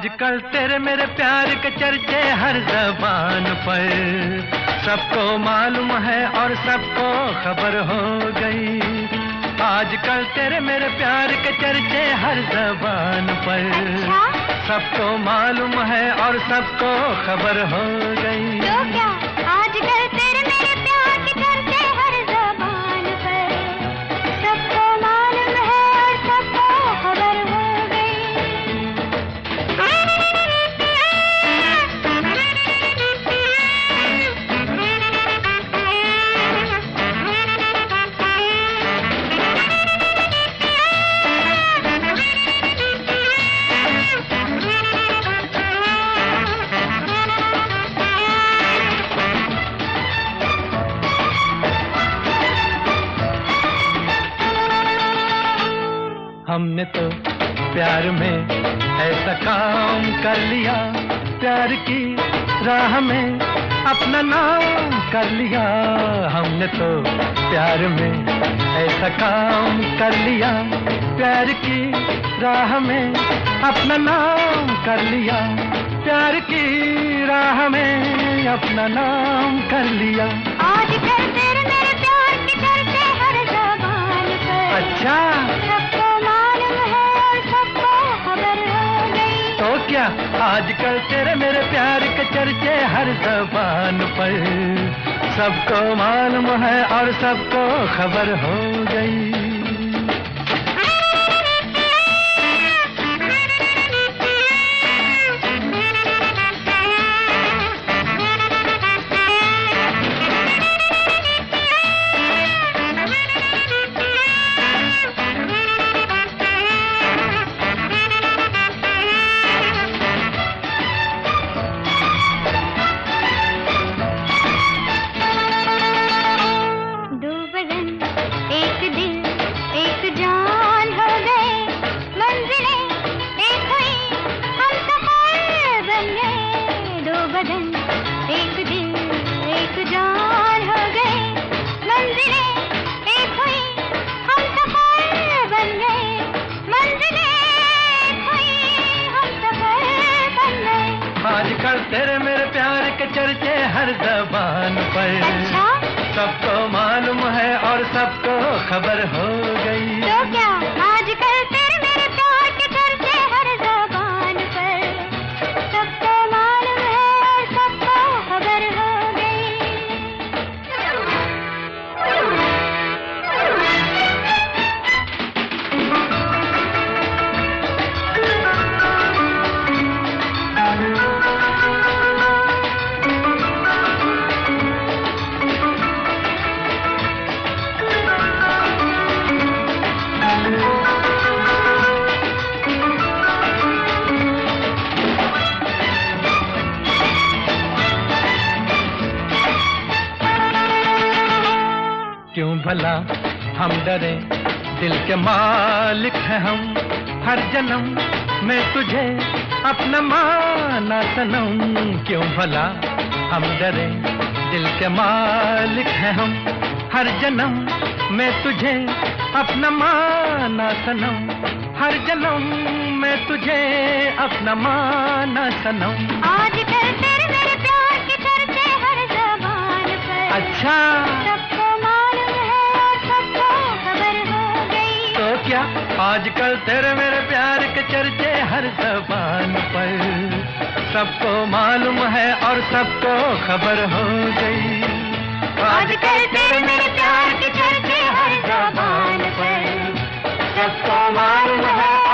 आजकल तेरे मेरे प्यार के चर्चे हर ज़बान पर, सबको मालूम है और सबको खबर हो गई। आजकल तेरे मेरे प्यार के चर्चे हर ज़बान पर, सबको मालूम है और सबको खबर हो गई। तो क्या आजकल तेरे मेरे प्यार के चर्चे हर ज़बान पर, सबको मालूम है और सबको खबर हो हमने तो प्यार में ऐसा काम कर लिया, प्यार की राह में अपना नाम कर लिया। हमने तो प्यार में ऐसा काम कर लिया, प्यार की राह में अपना नाम कर लिया, प्यार की राह में अपना नाम कर लिया। आजकल तेरे मेरे प्यार के चर्चे हर ज़बान पर, अच्छा, सबको मालूम है और सबको खबर हो गई। तो क्या आजकल तेरे मेरे प्यार के चर्चे हर ज़बान पर, सबको मालूम है और सबको खबर हो गई। एक दिल एक जान हो गए, मंजिलें एक हुई, हम सफर बन गए, मंजिलें एक हुई, हम सफर बन गए। आजकल तेरे मेरे प्यार के चर्चे हर ज़बान पर, अच्छा, सबको मालूम है और सबको खबर हो गई। तो क्या आजकल तेरे मेरे प्यार के चर्चे हर ज़बान पर, सबको मालूम है और सबको खबर हो क्यों भला हम डरे, दिल के मालिक हैं हम, हर जन्म में तुझे अपना माना सनम। क्यों भला हम डरे, दिल के मालिक हैं हम, हर जन्म में तुझे अपना माना सनम, हर जन्म में तुझे अपना माना सनम। आजकल तेरे मेरे प्यार के चर्चे हर ज़बान पर, अच्छा, सबको मालूम है और सबको खबर हो गई। तो क्या आजकल तेरे मेरे प्यार के चर्चे हर ज़बान पर, सबको मालूम है और सबको खबर हो गई। आजकल तेरे मेरे प्यार के चर्चे हर ज़बान पर, सबको मालूम है